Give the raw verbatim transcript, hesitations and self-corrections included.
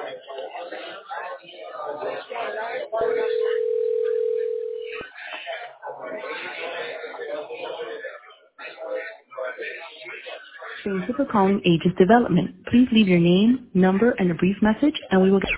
Thank you for calling Aegis Development. Please leave your name, number, and a brief message, and we will get